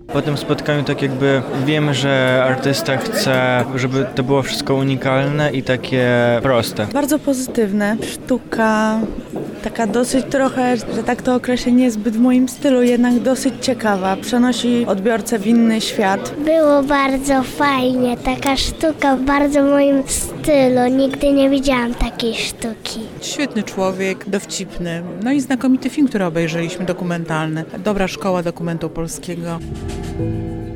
Po tym spotkaniu tak jakby wiem, że artysta chce, żeby to było wszystko unikalne i takie proste. Bardzo pozytywne. Sztuka taka dosyć trochę, że tak to określę, niezbyt w moim stylu, jednak dosyć ciekawa. Przenosi odbiorcę w inny świat. Było bardzo fajnie, taka sztuka w bardzo moim stylu. Nigdy nie widziałam takiej sztuki. Świetny człowiek, dowcipny. No i znakomity film, który obejrzeliśmy, dokumentalny. Dobra szkoła dokumentu polskiego.